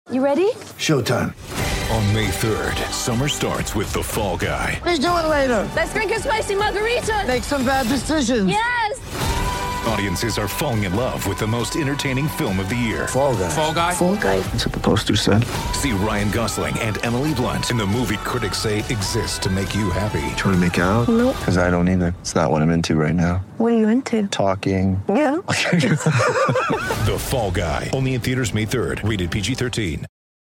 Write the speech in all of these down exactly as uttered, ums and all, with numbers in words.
You ready? Showtime. On May third, summer starts with The Fall Guy. Let's do it later. Let's drink a spicy margarita. Make some bad decisions. Yes! Audiences are falling in love with the most entertaining film of the year. Fall Guy. Fall Guy? Fall guy. That's what the poster said. See Ryan Gosling and Emily Blunt in the movie critics say exists to make you happy. Trying to make it out? Nope. Because I don't either. It's not what I'm into right now. What are you into? Talking. Yeah. The Fall Guy. Only in theaters May third. Rated P G thirteen.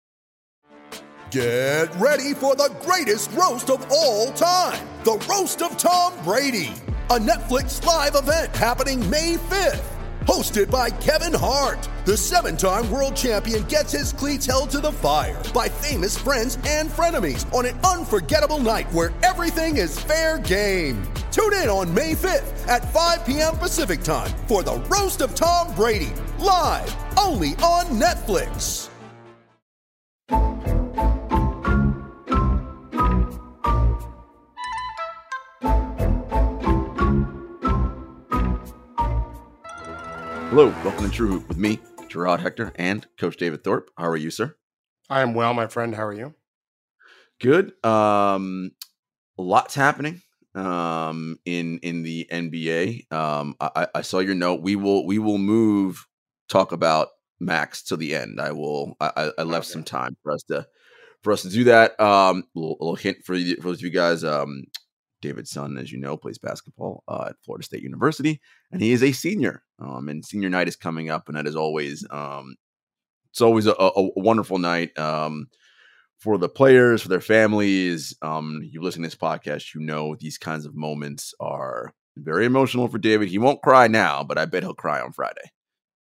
Get ready for the greatest roast of all time. The Roast of Tom Brady. A Netflix live event happening May fifth. Hosted by Kevin Hart. The seven-time world champion gets his cleats held to the fire by famous friends and frenemies on an unforgettable night where everything is fair game. Tune in on May fifth at five p.m. Pacific time for the Roast of Tom Brady. Live only on Netflix. Hello, welcome to True Hoop with me, Gerard Hector, and Coach David Thorpe. How are you, sir? I am well, my friend. How are you? Good. Um, lots happening um, in in the N B A. Um, I, I saw your note. We will we will move talk about Max to the end. I will. I, I left okay. some time for us to for us to do that. Um, a little, a little hint for you, for those of you guys. Um, David's son, as you know, plays basketball uh, at Florida State University, and he is a senior. Um, and senior night is coming up, and that is always um, it's always a, a, a wonderful night um, for the players, for their families. Um, you listen to this podcast, you know these kinds of moments are very emotional for David. He won't cry now, but I bet he'll cry on Friday.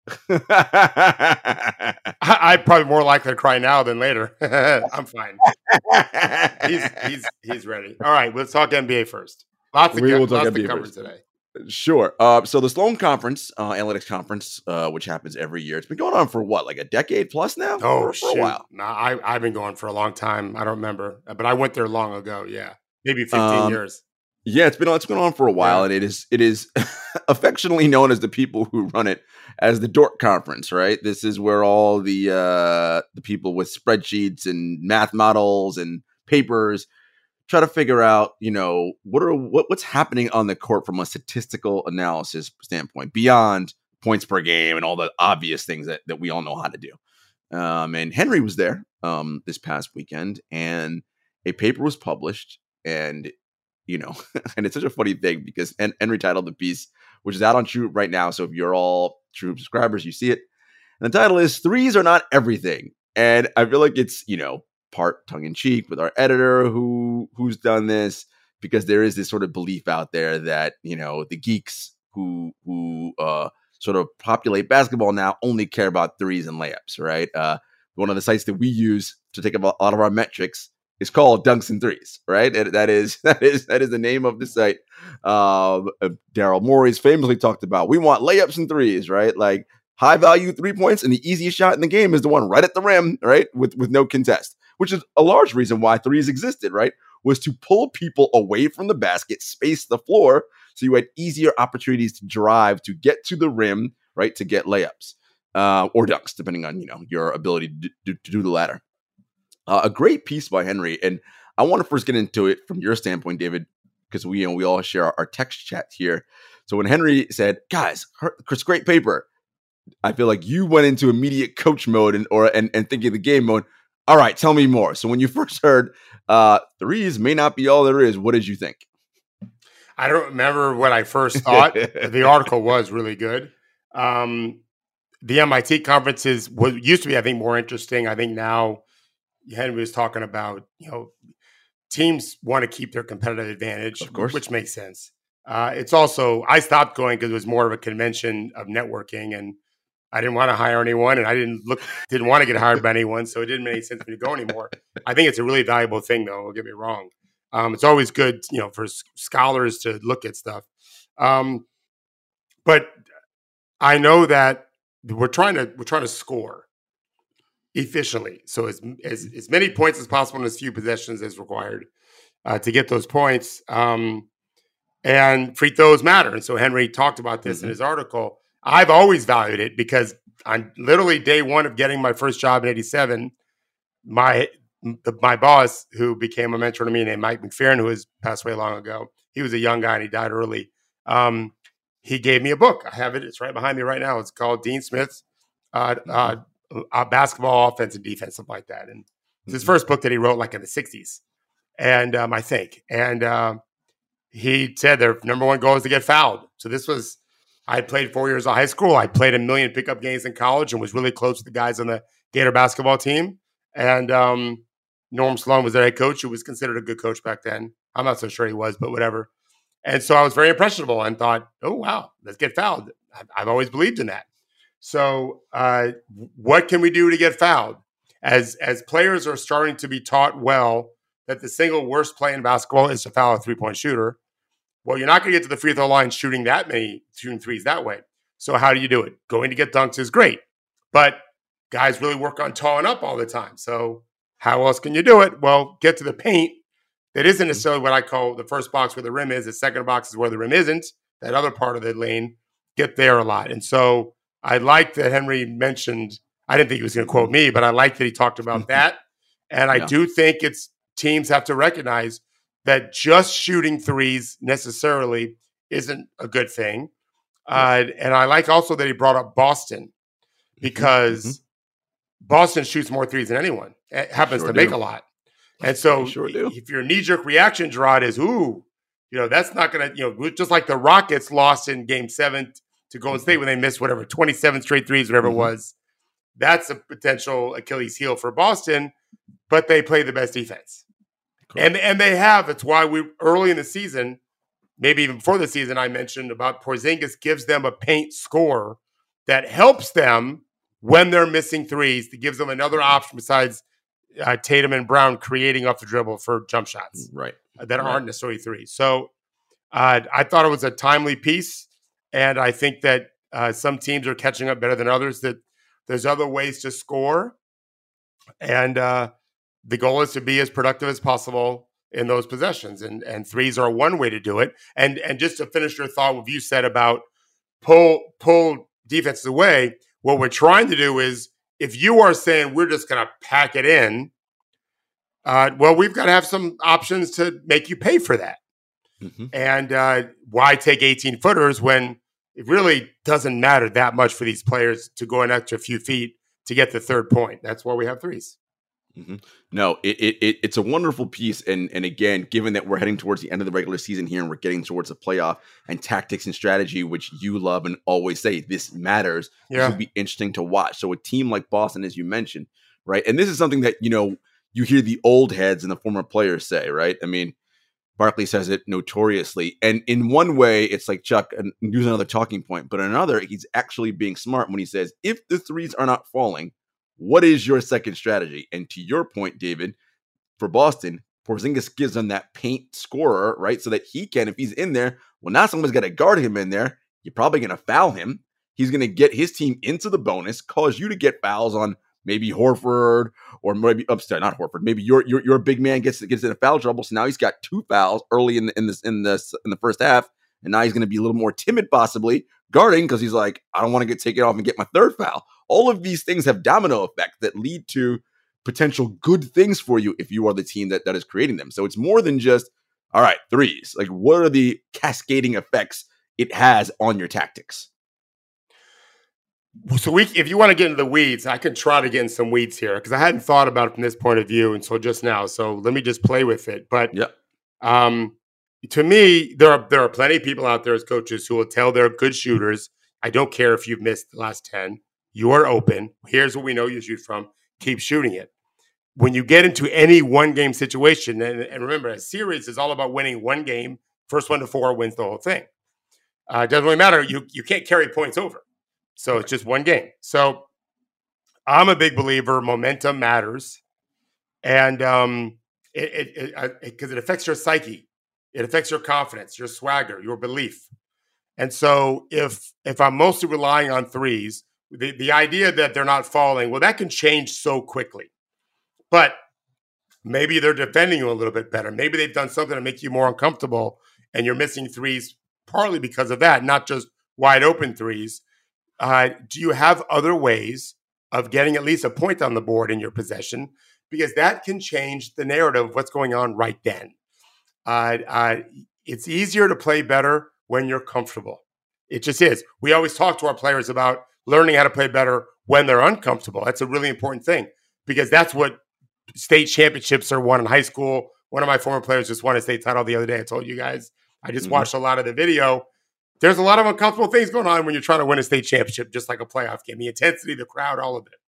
I, I'm probably more likely to cry now than later. I'm fine. he's he's he's ready. All right, let's talk N B A first. Lots of we co- will talk lots N B A to cover first. today. Sure. Uh, so the Sloan Conference, uh, Analytics Conference, uh, which happens every year, it's been going on for what, like a decade plus now? Oh, for, for shoot. a while. No, I I've been going for a long time. I don't remember, but I went there long ago. Yeah, maybe fifteen um, years. Yeah, it's been it's been on for a while, yeah. and it is it is affectionately known as the people who run it as the Dork Conference, right? This is where all the uh, the people with spreadsheets and math models and papers try to figure out, you know, what are what, what's happening on the court from a statistical analysis standpoint beyond points per game and all the obvious things that, that we all know how to do. Um, and Henry was there um, this past weekend, and a paper was published, and you know, and it's such a funny thing because Henry titled the piece, which is out on True Hoop right now. So if you're all True Hoop subscribers, you see it. And the title is "Threes Are Not Everything," and I feel like it's, you know, part tongue in cheek with our editor who who's done this, because there is this sort of belief out there that, you know, the geeks who who uh, sort of populate basketball now only care about threes and layups, right? Uh, one of the sites that we use to take up a lot of our metrics is called Dunks and Threes, right? And that is that is that is the name of the site. Um, uh, Daryl Morey's famously talked about, we want layups and threes, right? Like high value three points, and the easiest shot in the game is the one right at the rim, right? With with no contest, which is a large reason why threes existed, right? Was to pull people away from the basket, space the floor, so you had easier opportunities to drive, to get to the rim, right? To get layups uh, or dunks, depending on, you know, your ability to do, to do the latter. Uh, a great piece by Henry, and I want to first get into it from your standpoint, David, because we, you know, we all share our, our text chat here. So when Henry said, "Guys, Chris, great paper," I feel like you went into immediate coach mode and or and, and thinking the game mode. All right, tell me more. So when you first heard uh, threes may not be all there is, what did you think? I don't remember what I first thought. The article was really good. Um, the M I T conferences was used to be, I think, more interesting. I think now Henry was talking about, you know, teams want to keep their competitive advantage, of course, which makes sense. Uh, it's also, I stopped going because it was more of a convention of networking, and I didn't want to hire anyone, and I didn't look, didn't want to get hired by anyone, so it didn't make any sense for me to go anymore. I think it's a really valuable thing, though. Don't get me wrong. Um, it's always good, you know, for scholars to look at stuff. Um, but I know that we're trying to we're trying to score efficiently, so as as, as many points as possible in as few possessions as required uh, to get those points. Um, and free throws matter, and so Henry talked about this mm-hmm. in his article. I've always valued it because on literally day one of getting my first job in eighty-seven, my the, my boss, who became a mentor to me, named Mike McFerrin, who has passed away long ago. He was a young guy and he died early. Um, he gave me a book. I have it. It's right behind me right now. It's called Dean Smith's uh, uh, uh, Basketball Offense and Defense, something like that. And it's his first book that he wrote like in the sixties. And um, I think, and uh, he said their number one goal is to get fouled. So this was, I played four years of high school. I played a million pickup games in college and was really close to the guys on the Gator basketball team. And um, Norm Sloan was their head coach, who was considered a good coach back then. I'm not so sure he was, but whatever. And so I was very impressionable and thought, oh, wow, let's get fouled. I've always believed in that. So uh, what can we do to get fouled? As, as players are starting to be taught well that the single worst play in basketball is to foul a three-point shooter, well, you're not going to get to the free throw line shooting that many shooting threes that way. So how do you do it? Going to get dunks is great, but guys really work on towing up all the time. So how else can you do it? Well, get to the paint. That isn't necessarily what I call the first box where the rim is. The second box is where the rim isn't. That other part of the lane, get there a lot. And so I like that Henry mentioned, I didn't think he was going to quote me, but I like that he talked about that. And I yeah. do think it's teams have to recognize that just shooting threes necessarily isn't a good thing. Uh, and I like also that he brought up Boston, because mm-hmm. Boston shoots more threes than anyone. It happens sure to do. make a lot. And so sure if your knee-jerk reaction, Gerard, is, ooh, you know, that's not going to, you know, just like the Rockets lost in game seven to Golden State when they missed whatever, twenty-seven straight threes, whatever mm-hmm. it was. That's a potential Achilles heel for Boston, but they play the best defense. Cool. And and they have. That's why we early in the season, maybe even before the season, I mentioned about Porzingis gives them a paint score that helps them when they're missing threes. That gives them another option besides uh, Tatum and Brown creating off the dribble for jump shots, right? Uh, that right. aren't necessarily threes. So uh, I thought it was a timely piece, and I think that uh, some teams are catching up better than others. That there's other ways to score, and uh, the goal is to be as productive as possible in those possessions, and and threes are one way to do it. And and just to finish your thought, what you said about pull pull defenses away, what we're trying to do is, if you are saying we're just going to pack it in, uh, well, we've got to have some options to make you pay for that. Mm-hmm. And uh, why take eighteen footers when it really doesn't matter that much for these players to go an extra few feet to get the third point? That's why we have threes. Mm-hmm. No, it, it, it it's a wonderful piece. And, and again, given that we're heading towards the end of the regular season here and we're getting towards the playoff and tactics and strategy, which you love and always say this matters, yeah. this will be interesting to watch. So a team like Boston, as you mentioned, right? And this is something that, you know, you hear the old heads and the former players say, right? I mean, Barkley says it notoriously. And in one way, it's like, Chuck, and use another talking point, but in another, he's actually being smart when he says, if the threes are not falling, what is your second strategy? And to your point, David, for Boston, Porzingis gives them that paint scorer, right? So that he can, if he's in there, well, now someone's got to guard him in there. You're probably going to foul him. He's going to get his team into the bonus, cause you to get fouls on maybe Horford or maybe upstairs, not Horford. Maybe your your your big man gets gets in a foul trouble. So now he's got two fouls early in the in this in this in the first half, and now he's going to be a little more timid, possibly guarding, because he's like, I don't want to get taken off and get my third foul. All of these things have domino effects that lead to potential good things for you if you are the team that, that is creating them. So it's more than just, all right, threes. Like, what are the cascading effects it has on your tactics? So we, if you want to get into the weeds, I can try to get in some weeds here, because I hadn't thought about it from this point of view until just now. So let me just play with it. But yep. um, to me, there are there are plenty of people out there as coaches who will tell their good shooters, I don't care if you've missed the last ten. You are open. Here's what we know you shoot from. Keep shooting it. When you get into any one-game situation, and, and remember, a series is all about winning one game. First one to four wins the whole thing. Uh, it doesn't really matter. You you can't carry points over. So right. It's just one game. So I'm a big believer momentum matters. And um, it it, it, it, it affects your psyche. It affects your confidence, your swagger, your belief. And so if if I'm mostly relying on threes, The, the idea that they're not falling, well, that can change so quickly. But maybe they're defending you a little bit better. Maybe they've done something to make you more uncomfortable, and you're missing threes partly because of that, not just wide open threes. uh, do you have other ways of getting at least a point on the board in your possession? Because that can change the narrative of what's going on right then. Uh, uh, it's easier to play better when you're comfortable. It just is. We always talk to our players about learning how to play better when they're uncomfortable. That's a really important thing because that's what state championships are won in high school. One of my former players just won a state title the other day. I told you guys, I just mm-hmm. watched a lot of the video. There's a lot of uncomfortable things going on when you're trying to win a state championship, just like a playoff game. The intensity, the crowd, all of it.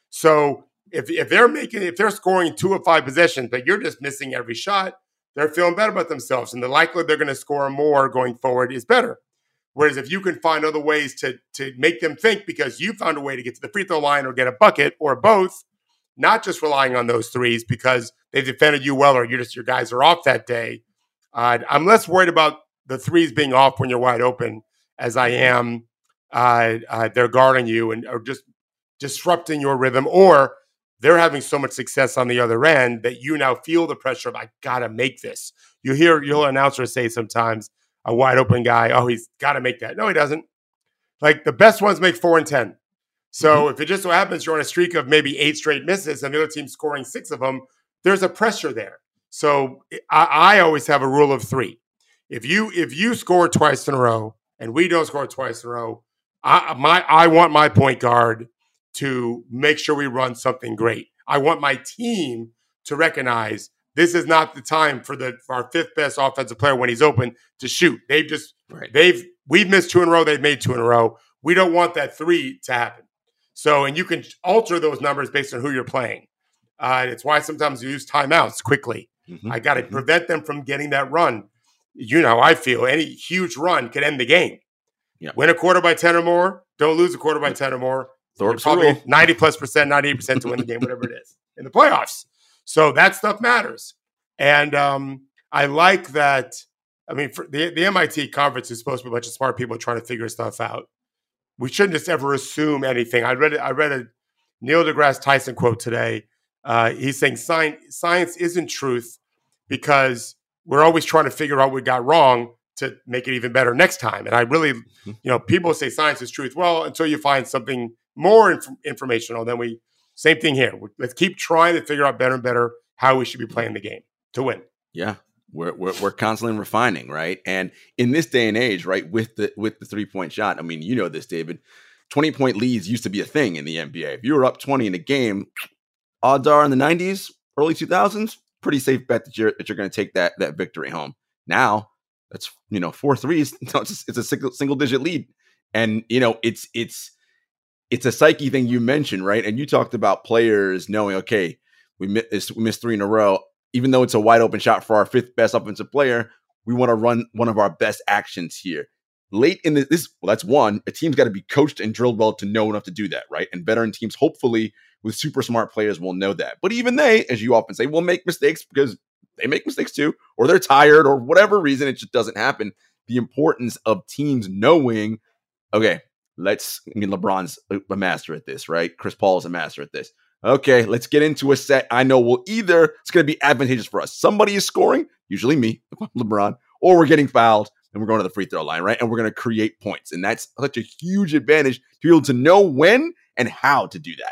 So if if they're making, if they're scoring two or five possessions, but you're just missing every shot, they're feeling better about themselves, and the likelihood they're going to score more going forward is better. Whereas if you can find other ways to to make them think because you found a way to get to the free throw line or get a bucket or both, not just relying on those threes because they've defended you well or you're just your guys are off that day. Uh, I'm less worried about the threes being off when you're wide open as I am uh, uh, they're guarding you and or just disrupting your rhythm, or they're having so much success on the other end that you now feel the pressure of, I got to make this. You hear your announcer say sometimes, a wide open guy, oh, he's got to make that. No, he doesn't. Like the best ones make four and ten. So mm-hmm. if it just so happens you're on a streak of maybe eight straight misses and the other team's scoring six of them, there's a pressure there. So I, I always have a rule of three. If you if you score twice in a row and we don't score twice in a row, I my I want my point guard to make sure we run something great. I want my team to recognize this is not the time for the for our fifth best offensive player when he's open to shoot. They've just right. they've we've missed two in a row. They've made two in a row. We don't want that three to happen. So, and you can alter those numbers based on who you're playing. Uh, it's why sometimes you use timeouts quickly. Mm-hmm. I got to mm-hmm. prevent them from getting that run. You know, I feel any huge run could end the game. Yeah. Win a quarter by ten or more. Don't lose a quarter by ten or more. Thorpe's probably rule. ninety plus percent, ninety-eight percent to win the game, whatever it is in the playoffs. So that stuff matters. And um, I like that. I mean, for the, the M I T conference is supposed to be a bunch of smart people trying to figure stuff out. We shouldn't just ever assume anything. I read I read a Neil deGrasse Tyson quote today. Uh, he's saying science, science isn't truth because we're always trying to figure out what we got wrong to make it even better next time. And I really, you know, people say science is truth. Well, until you find something more inf- informational, then we, same thing here. Let's keep trying to figure out better and better how we should be playing the game to win. Yeah. We're, we're we're constantly refining, right? And in this day and age, right, with the with the three-point shot, I mean, you know this, David, twenty-point leads used to be a thing in the N B A. If you were up twenty in a game, odds are in the nineties, early two thousands, pretty safe bet that you're that you're going to take that that victory home. Now, that's, you know, four threes, it's a, it's a single, single-digit lead. And, you know, it's it's it's a psyche thing you mentioned, right? And you talked about players knowing, okay, we missed, we missed three in a row. Even though it's a wide open shot for our fifth best offensive player, we want to run one of our best actions here. Late in the, this, well, that's one. A team's got to be coached and drilled well to know enough to do that, right? And veteran teams, hopefully, with super smart players, will know that. But even they, as you often say, will make mistakes because they make mistakes too, or they're tired, or whatever reason, it just doesn't happen. The importance of teams knowing, okay, let's, I mean, LeBron's a master at this, right? Chris Paul is a master at this. Okay, let's get into a set. I know we'll either, it's going to be advantageous for us. Somebody is scoring, usually me, LeBron, or we're getting fouled and we're going to the free throw line, right? And we're going to create points. And that's such a huge advantage to be able to know when and how to do that.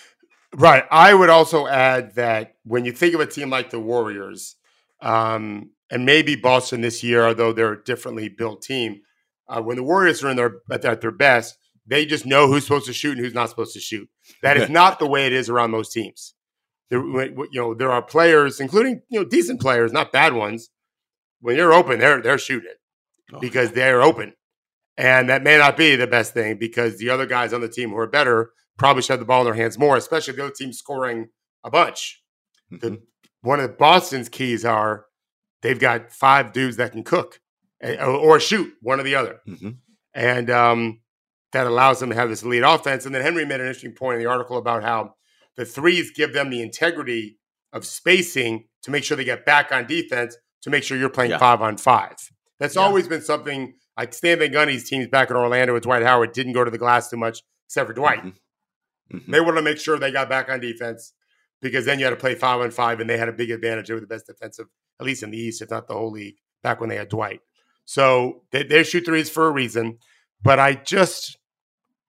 Right. I would also add that when you think of a team like the Warriors, um, and maybe Boston this year, although they're a differently built team, uh, when the Warriors are in their at, at their best, they just know who's supposed to shoot and who's not supposed to shoot. That is not the way it is around most teams. There, you know, there are players, including, you know, decent players, not bad ones. When you're open, they're they're shooting it because they're open, and that may not be the best thing because the other guys on the team who are better probably should have the ball in their hands more, especially if the other team's scoring a bunch. Mm-hmm. The, one of Boston's keys are they've got five dudes that can cook or, or shoot, one or the other, mm-hmm. and um. that allows them to have this elite offense. And then Henry made an interesting point in the article about how the threes give them the integrity of spacing to make sure they get back on defense, to make sure you're playing yeah. five on five. That's yeah. always been something like Stan Van Gundy's teams back in Orlando with Dwight Howard didn't go to the glass too much, except for Dwight. Mm-hmm. Mm-hmm. They wanted to make sure they got back on defense because then you had to play five on five, and they had a big advantage. They were the best defensive, at least in the East, if not the whole league, back when they had Dwight. So they, they shoot threes for a reason. But I just,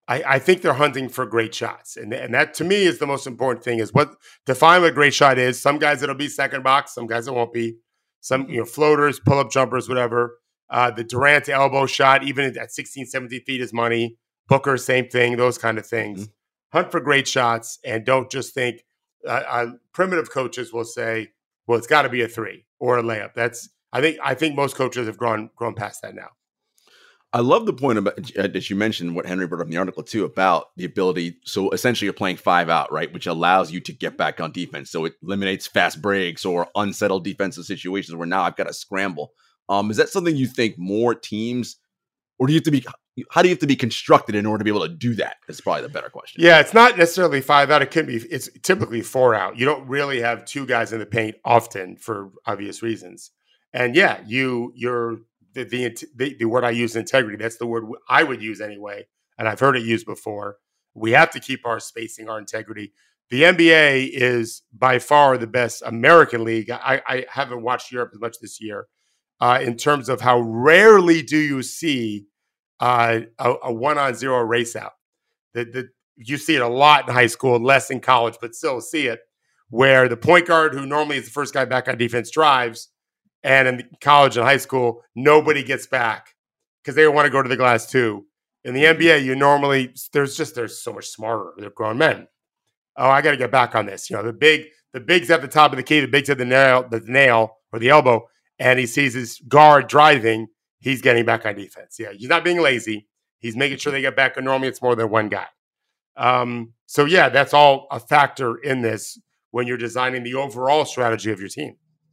I, I think they're hunting for great shots. And, and that, to me, is the most important thing is what define what a great shot is. Some guys, it'll be second box. Some guys, it won't be. Some, you know, floaters, pull-up jumpers, whatever. Uh, the Durant elbow shot, even at sixteen, seventeen feet is money. Booker, same thing, those kind of things. Mm-hmm. Hunt for great shots and don't just think uh, uh, primitive coaches will say, well, it's got to be a three or a layup. That's I think I think most coaches have grown grown past that now. I love the point about uh, that you mentioned what Henry brought up in the article too about the ability. So essentially, you're playing five out, right, which allows you to get back on defense. So it eliminates fast breaks or unsettled defensive situations where now I've got to scramble. Um, is that something you think more teams, or do you have to be? How do you have to be constructed in order to be able to do that? That's probably the better question. Yeah, it's not necessarily five out. It can be. It's typically four out. You don't really have two guys in the paint often for obvious reasons. And yeah, you you're. The, the, the, the word I use, integrity, that's the word I would use anyway. And I've heard it used before. We have to keep our spacing, our integrity. The N B A is by far the best American league. I, I haven't watched Europe as much this year uh, in terms of how rarely do you see uh, a, a one-on-zero race out. The, the, you see it a lot in high school, less in college, but still see it, where the point guard, who normally is the first guy back on defense, drives. And in college and high school, nobody gets back because they want to go to the glass too. In the N B A, you normally there's just there's so much smarter. They're grown men. Oh, I got to get back on this. You know, the big the big's at the top of the key, the big's at the nail, the nail or the elbow, and he sees his guard driving. He's getting back on defense. Yeah, he's not being lazy. He's making sure they get back. And normally, it's more than one guy. Um, so yeah, that's all a factor in this when you're designing the overall strategy of your team.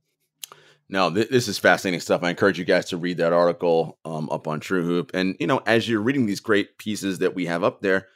No, th- this is fascinating stuff. I encourage you guys to read that article um, up on True Hoop. And, you know, as you're reading these great pieces that we have up there,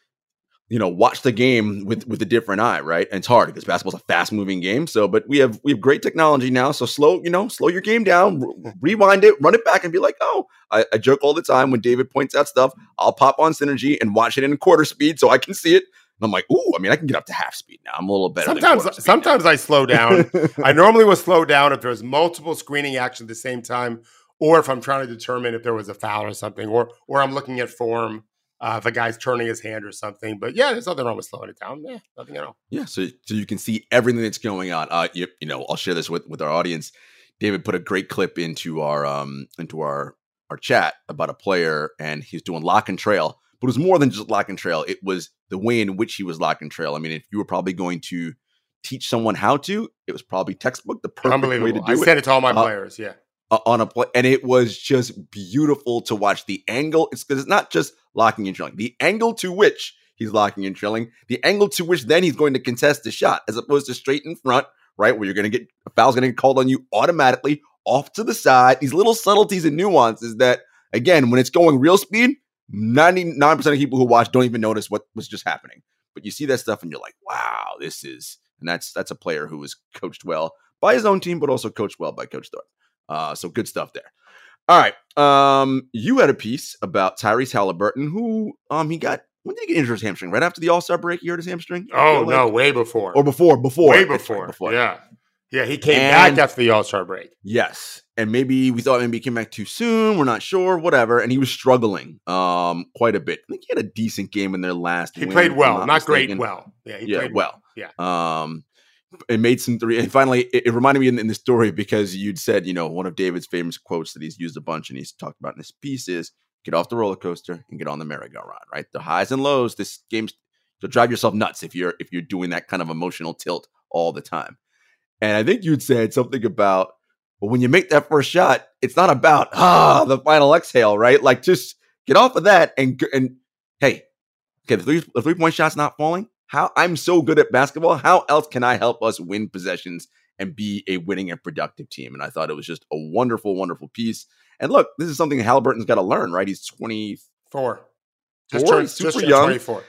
you know, watch the game with, with a different eye, right? And it's hard because basketball's a fast moving game. So, but we have, we have great technology now. So slow, you know, slow your game down, r- rewind it, run it back and be like, oh, I, I joke all the time when David points out stuff, I'll pop on Synergy and watch it in quarter speed so I can see it. And I'm like, ooh, I mean, I can get up to half speed now. I'm a little better. Sometimes, sometimes I slow down. I normally will slow down if there's multiple screening actions at the same time, or if I'm trying to determine if there was a foul or something, or or I'm looking at form, uh, if a guy's turning his hand or something. But yeah, there's nothing wrong with slowing it down. Yeah, nothing at all. Yeah, so so you can see everything that's going on. Uh, you, you know, I'll share this with, with our audience. David put a great clip into our um into our our chat about a player, and he's doing lock and trail. But it was more than just lock and trail. It was the way in which he was lock and trail. I mean, if you were probably going to teach someone how to, it was probably textbook, the perfect way to do I it. I sent it to all my uh, players, yeah. Uh, on a play, and it was just beautiful to watch the angle. It's because it's not just locking and trailing. The angle to which he's locking and trailing, the angle to which then he's going to contest the shot, as opposed to straight in front, right, where you're going to get a foul's going to get called on you automatically off to the side. These little subtleties and nuances that, again, when it's going real speed, ninety-nine percent of people who watch don't even notice what was just happening. But you see that stuff and you're like, wow, this is, and that's that's a player who was coached well by his own team, but also coached well by Coach Thorpe. Uh, so good stuff there. All right. Um, you had a piece about Tyrese Halliburton, who um he got, when did he get injured his hamstring? Right after the All-Star break, he hurt his hamstring? Oh, no, like? way before. Or before, before. Way before. Right, before. Yeah. Yeah, he came and, back after the All-Star break. Yes. And maybe we thought maybe he came back too soon. We're not sure, whatever. And he was struggling um, quite a bit. I think he had a decent game in their last He win, played well, not, not great, well. Yeah, he yeah, played well. Yeah. Um, it made some three. And finally, it, it reminded me in, in the story because you'd said, you know, one of David's famous quotes that he's used a bunch and he's talked about in this piece is get off the roller coaster and get on the merry-go-round, right? The highs and lows, this game's, you'll drive yourself nuts if you're if you're doing that kind of emotional tilt all the time. And I think you'd said something about, well, when you make that first shot, it's not about, ah, the final exhale, right? Like, just get off of that and, and hey, okay, the, three, the three-point shot's not falling. How I'm so good at basketball. How else can I help us win possessions and be a winning and productive team? And I thought it was just a wonderful, wonderful piece. And look, this is something Halliburton's got to learn, right? He's twenty-four. Just turned, super just young. twenty-four.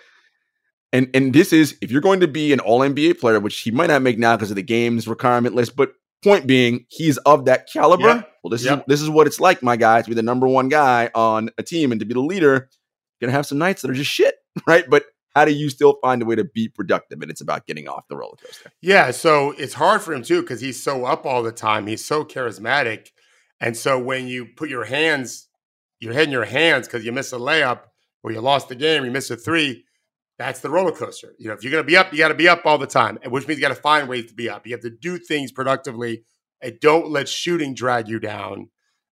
And and this is, if you're going to be an all N B A player, which he might not make now because of the game's requirement list, but point being, he's of that caliber. Yep. Well, this yep. is this is what it's like, my guy, to be the number one guy on a team and to be the leader. You're going to have some nights that are just shit, right? But how do you still find a way to be productive? And it's about getting off the roller coaster. Yeah, so it's hard for him, too, because he's so up all the time. He's so charismatic. And so when you put your hands, your head in your hands because you miss a layup, or you lost the game, you missed a three. That's the roller coaster. You know, if you're going to be up, you got to be up all the time, which means you got to find ways to be up. You have to do things productively and don't let shooting drag you down.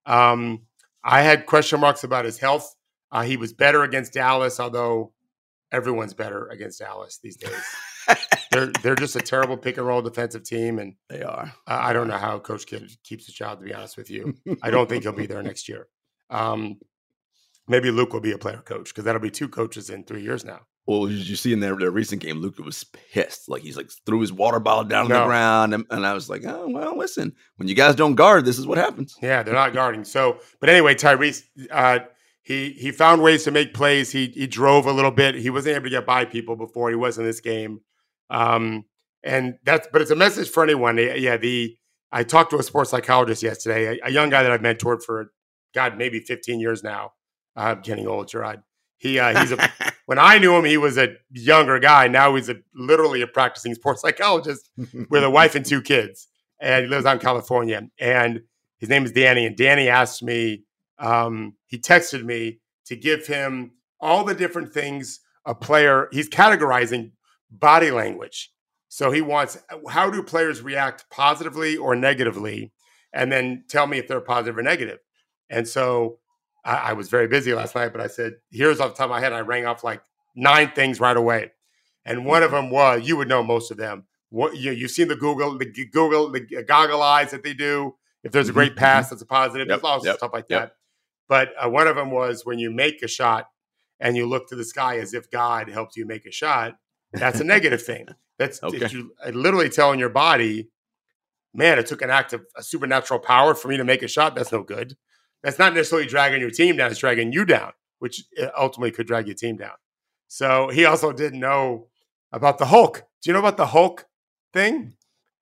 Um, I had question marks about his health. Uh, he was better against Dallas, although everyone's better against Dallas these days. they're they're just a terrible pick and roll defensive team, and They are. uh, I don't know how Coach Kidd keeps his job. To be honest with you, I don't think he'll be there next year. Um, maybe Luke will be a player coach because that'll be two coaches in three years now. Well, did you see in their, their recent game, Luka was pissed. Like, he's like threw his water bottle down on No. the ground. And, and I was like, oh, well, listen, when you guys don't guard, this is what happens. Yeah, they're not guarding. So, but anyway, Tyrese, uh, he he found ways to make plays. He he drove a little bit. He wasn't able to get by people before. He was in this game, um, and that's. But it's a message for anyone. Yeah, the I talked to a sports psychologist yesterday, a, a young guy that I've mentored for, God, maybe fifteen years now. I'm getting old, Gerard. He uh, he's a. When I knew him, he was a younger guy. Now he's a literally a practicing sports psychologist with a wife and two kids, and he lives out in California. And his name is Danny. And Danny asked me. Um, he texted me to give him all the different things a player, he's categorizing body language. So he wants, how do players react positively or negatively? And then tell me if they're positive or negative. And so I, I was very busy last night, but I said, here's off the top of my head. I rang off like nine things right away. And one of them was, you would know most of them. What you, you've seen the Google, the Google, the goggle eyes that they do. If there's a great pass, that's a positive. Yep, There's lots yep, of stuff like yep. that. But uh, one of them was when you make a shot and you look to the sky as if God helped you make a shot. That's a negative thing. That's Okay. it's you, literally telling your body, man, it took an act of a supernatural power for me to make a shot. That's no good. That's not necessarily dragging your team down. It's dragging you down, which ultimately could drag your team down. So he also didn't know about the Hulk. Do you know about the Hulk thing?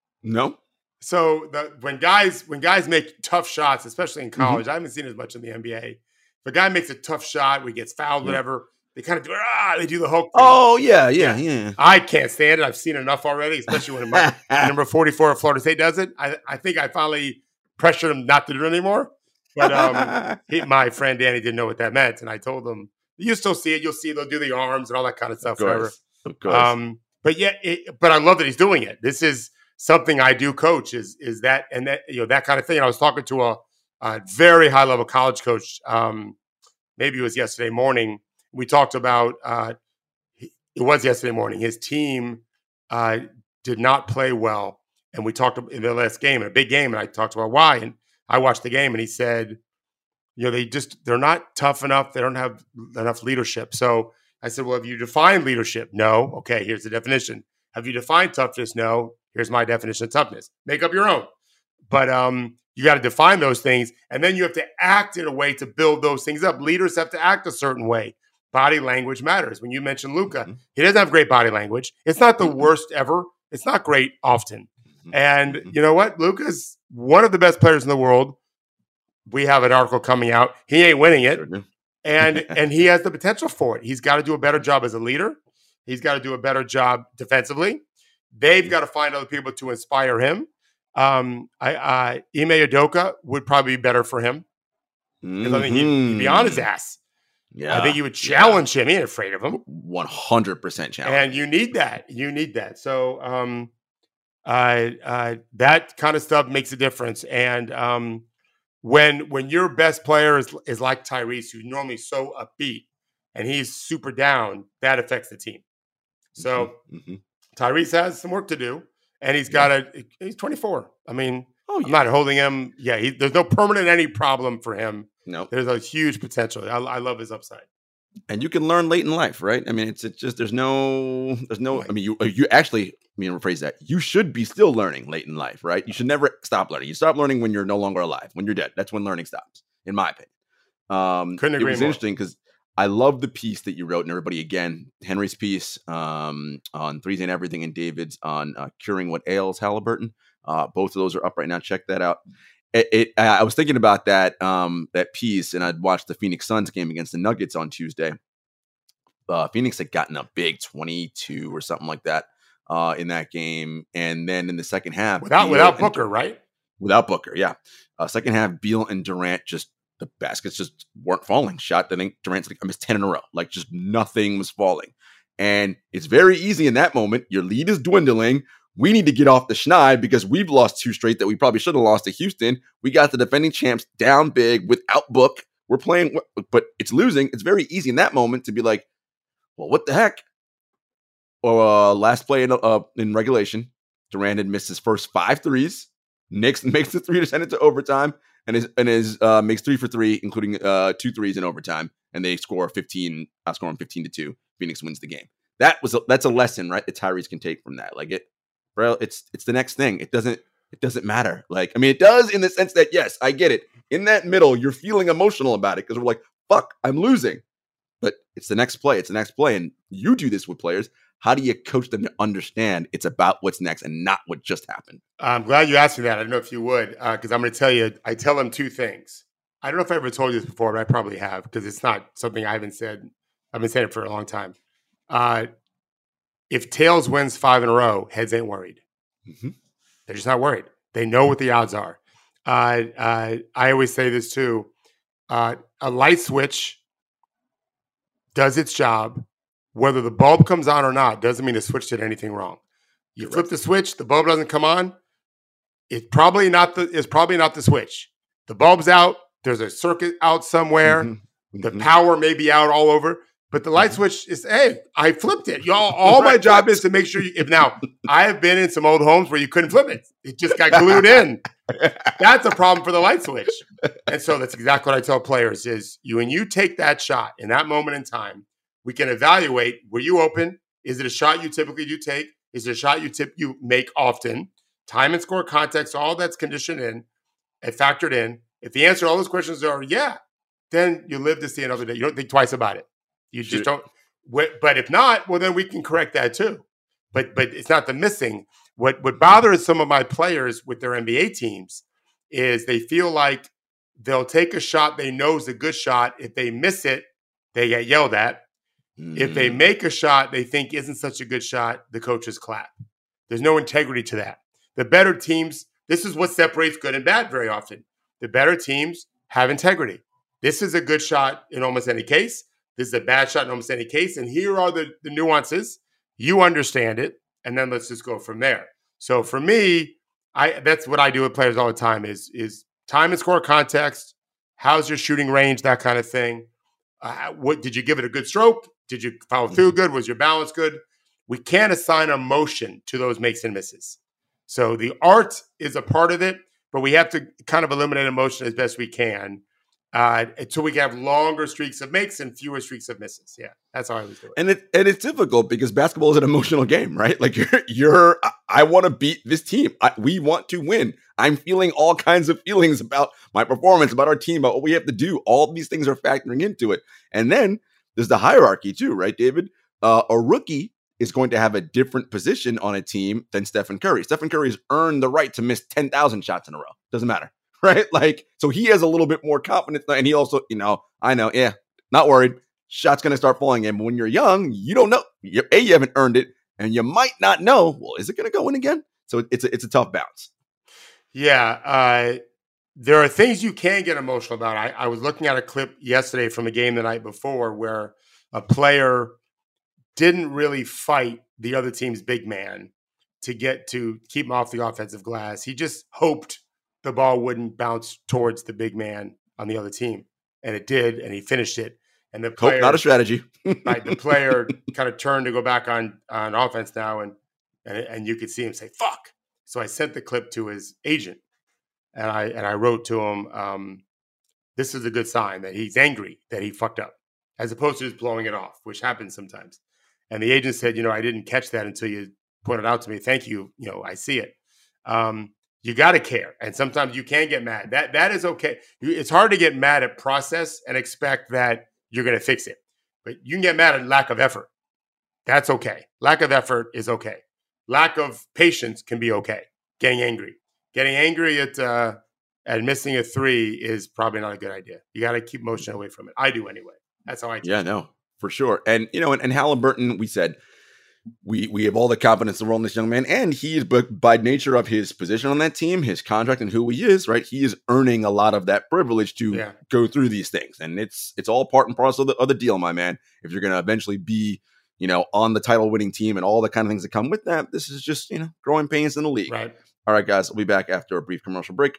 No. So the, when guys when guys make tough shots, especially in college, mm-hmm. I haven't seen as much in the N B A. If a guy makes a tough shot, where he gets fouled, yeah. whatever, they kind of do ah, they do the Hulk thing. Oh yeah, yeah, yeah. I can't stand it. I've seen enough already, especially when my number forty-four of Florida State does it. I, I think I finally pressured him not to do it anymore. But um, he, my friend Danny didn't know what that meant, and I told him, "You still see it. You'll see they'll do the arms and all that kind of stuff, of whatever." Of course. Um, but yeah, it, but I love that he's doing it. This is something I do coach is is that and that you know that kind of thing. And I was talking to a, a very high level college coach. Um, maybe it was yesterday morning. We talked about uh, it was yesterday morning. His team uh, did not play well, and we talked in the last game, a big game, and I talked about why. And I watched the game, and he said, you know, they just they're not tough enough. They don't have enough leadership. So I said, well, have you defined leadership? No. Okay, here's the definition. Have you defined toughness? No. Here's my definition of toughness. Make up your own. But um, you got to define those things, and then you have to act in a way to build those things up. Leaders have to act a certain way. Body language matters. When you mentioned Luka, mm-hmm. he doesn't have great body language. It's not the mm-hmm. worst ever. It's not great often. Mm-hmm. And you know what? Luka's one of the best players in the world. We have an article coming out. He ain't winning it. Sure and and he has the potential for it. He's got to do a better job as a leader. He's got to do a better job defensively. They've got to find other people to inspire him. Um, I, I Ime Udoka would probably be better for him. Because mm-hmm. I think he'd, he'd be on his ass. Yeah, I think you would challenge yeah. him. He ain't afraid of him. one hundred percent challenge. And you need that. You need that. So um, uh, uh, that kind of stuff makes a difference. And um, when when your best player is, is like Tyrese, who's normally so upbeat, and he's super down, that affects the team. So mm-hmm. Tyrese has some work to do. And he's got yeah. a – he's twenty-four. I mean, oh, yeah. I'm not holding him. Yeah, he, there's no permanent any problem for him. No. There's a huge potential. I, I love his upside. And you can learn late in life, right? I mean, it's, it's just – there's no – there's no – I mean, you you actually – let me rephrase that. You should be still learning late in life, right? You should never stop learning. You stop learning when you're no longer alive, when you're dead. That's when learning stops, in my opinion. Um, Couldn't agree more. It was interesting because – I love the piece that you wrote, and everybody, again, Henry's piece um, on Threes Ain't Everything and David's on uh, Curing What Ails Halliburton. Uh, both of those are up right now. Check that out. It, it, I was thinking about that um, that piece, and I'd watched the Phoenix Suns game against the Nuggets on Tuesday. Uh, Phoenix had gotten a big twenty-two or something like that uh, in that game, and then in the second half, without Beal without and, Booker, right? Without Booker, yeah. Uh, second half, Beal and Durant just the baskets just weren't falling. Shot, I think Durant's like, I missed ten in a row. Like, just nothing was falling. And it's very easy in that moment. Your lead is dwindling. We need to get off the schneid because we've lost two straight that we probably should have lost to Houston. We got the defending champs down big without Book. We're playing, but it's losing. It's very easy in that moment to be like, well, what the heck? Or uh, last play in, uh, in regulation, Durant had missed his first five threes. Knicks makes the three to send it to overtime, and his and his uh, makes three for three, including uh, two threes in overtime, and they score fifteen, outscoring fifteen to two. Phoenix wins the game. That was a, that's a lesson, right? That Tyrese can take from that. Like it, bro. It's it's the next thing. It doesn't it doesn't matter. Like I mean, it does in the sense that yes, I get it. In that middle, you're feeling emotional about it because we're like, fuck, I'm losing. But it's the next play. It's the next play, and you do this with players. How do you coach them to understand it's about what's next and not what just happened? I'm glad you asked me that. I don't know if you would, because uh, I'm going to tell you, I tell them two things. I don't know if I ever told you this before, but I probably have, because it's not something I haven't said. I've been saying it for a long time. Uh, if Tails wins five in a row, heads ain't worried. Mm-hmm. They're just not worried. They know what the odds are. Uh, uh, I always say this too. Uh, a light switch does its job. Whether the bulb comes on or not doesn't mean the switch did anything wrong. You Correct. Flip the switch, the bulb doesn't come on. It's probably not the it's probably not the switch. The bulb's out. There's a circuit out somewhere. Mm-hmm. The mm-hmm. power may be out all over, but the light mm-hmm. switch is. Hey, I flipped it. Y'all, all right. My job is to make sure. You, if now I have been in some old homes where you couldn't flip it. It just got glued in. That's a problem for the light switch. And so that's exactly what I tell players: is you when you take that shot in that moment in time. We can evaluate, were you open? Is it a shot you typically do take? Is it a shot you tip you make often? Time and score context, all that's conditioned in and factored in. If the answer to all those questions are yeah, then you live to see another day. You don't think twice about it. You just sure. don't. But if not, well, then we can correct that too. But but it's not the missing. What, what bothers some of my players with their N B A teams is they feel like they'll take a shot they know is a good shot. If they miss it, they get yelled at. If they make a shot they think isn't such a good shot, the coaches clap. There's no integrity to that. The better teams, this is what separates good and bad very often. The better teams have integrity. This is a good shot in almost any case. This is a bad shot in almost any case. And here are the, the nuances. You understand it, and then let's just go from there. So for me, I that's what I do with players all the time is, is time and score context. How's your shooting range, that kind of thing. Uh, what did you give it a good stroke? Did you follow through good? Was your balance good? We can't assign emotion to those makes and misses. So the art is a part of it, but we have to kind of eliminate emotion as best we can uh, until we can have longer streaks of makes and fewer streaks of misses. Yeah, that's how I always do it. And it and it's difficult because basketball is an emotional game, right? Like you're, you're I, I want to beat this team. I, we want to win. I'm feeling all kinds of feelings about my performance, about our team, about what we have to do. All these things are factoring into it. And then there's the hierarchy too, right, David? Uh, a rookie is going to have a different position on a team than Stephen Curry. Stephen Curry has earned the right to miss ten thousand shots in a row. Doesn't matter, right? Like, so he has a little bit more confidence. And he also, you know, I know, yeah, not worried. Shot's going to start falling in. But when you're young, you don't know. You, a, you haven't earned it. And you might not know, well, is it going to go in again? So it's a, it's a tough bounce. Yeah. Uh, there are things you can get emotional about. I, I was looking at a clip yesterday from a game the night before where a player didn't really fight the other team's big man to get to keep him off the offensive glass. He just hoped the ball wouldn't bounce towards the big man on the other team. And it did, and he finished it. And the player, Hope, not a strategy. Right, the player kind of turned to go back on, on offense now, and, and and you could see him say, fuck. So I sent the clip to his agent. And I and I wrote to him, um, this is a good sign that he's angry that he fucked up, as opposed to just blowing it off, which happens sometimes. And the agent said, you know, I didn't catch that until you pointed out to me. Thank you. You know, I see it. Um, you got to care. And sometimes you can get mad. That That is okay. It's hard to get mad at process and expect that you're going to fix it. But you can get mad at lack of effort. That's okay. Lack of effort is okay. Lack of patience can be okay. Getting angry. Getting angry at uh, at missing a three is probably not a good idea. You got to keep motion away from it. I do anyway. That's how I do Yeah, it. no, for sure. And, you know, and, and Halliburton, we said, we we have all the confidence in the world in this young man, and he is, but by nature of his position on that team, his contract, and who he is, right, he is earning a lot of that privilege to Yeah. go through these things, and it's it's all part and parcel of the, of the deal, my man. If you're going to eventually be, you know, on the title winning team and all the kind of things that come with that, this is just, you know, growing pains in the league. Right. All right, guys, we'll be back after a brief commercial break.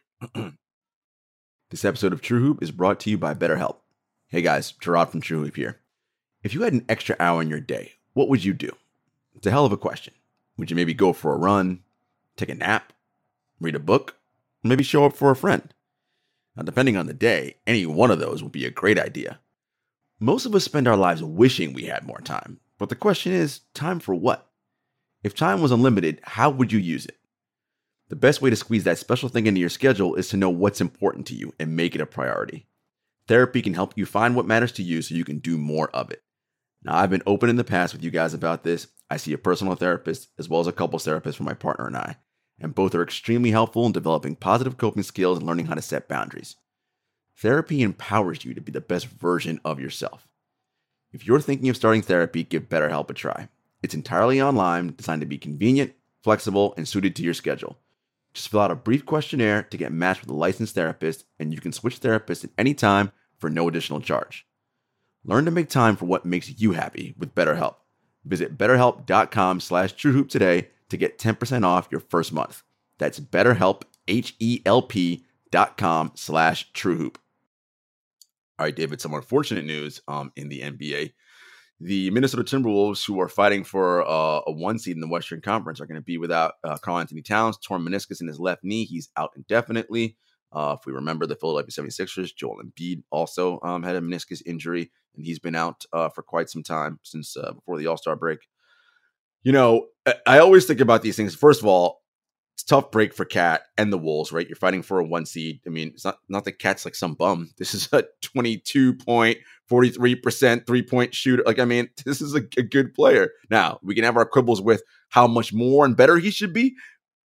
This episode of True Hoop is brought to you by BetterHelp. Hey guys, Gerard from True Hoop here. If you had an extra hour in your day, what would you do? It's a hell of a question. Would you maybe go for a run, take a nap, read a book, or maybe show up for a friend? Now, depending on the day, any one of those would be a great idea. Most of us spend our lives wishing we had more time, but the question is, time for what? If time was unlimited, how would you use it? The best way to squeeze that special thing into your schedule is to know what's important to you and make it a priority. Therapy can help you find what matters to you so you can do more of it. Now, I've been open in the past with you guys about this. I see a personal therapist as well as a couples therapist for my partner and I, and both are extremely helpful in developing positive coping skills and learning how to set boundaries. Therapy empowers you to be the best version of yourself. If you're thinking of starting therapy, give BetterHelp a try. It's entirely online, designed to be convenient, flexible, and suited to your schedule. Just fill out a brief questionnaire to get matched with a licensed therapist, and you can switch therapists at any time for no additional charge. Learn to make time for what makes you happy with BetterHelp. Visit betterhelp.com slash truehoop today to get ten percent off your first month. That's betterhelp, H-E-L-P dot com slash truehoop. All right, David, some unfortunate news um, in the N B A. The Minnesota Timberwolves, who are fighting for uh, a one seed in the Western Conference, are going to be without uh, Karl-Anthony Towns, torn meniscus in his left knee. He's out indefinitely. Uh, if we remember the Philadelphia seventy-sixers, Joel Embiid also um, had a meniscus injury, and he's been out uh, for quite some time since uh, before the All-Star break. You know, I, I always think about these things. First of all, it's a tough break for Cat and the Wolves, right? You're fighting for a one seed. I mean, it's not, not that Cat's like some bum. This is a twenty-two point four three percent three-point shooter. Like, I mean, this is a, a good player. Now, we can have our quibbles with how much more and better he should be.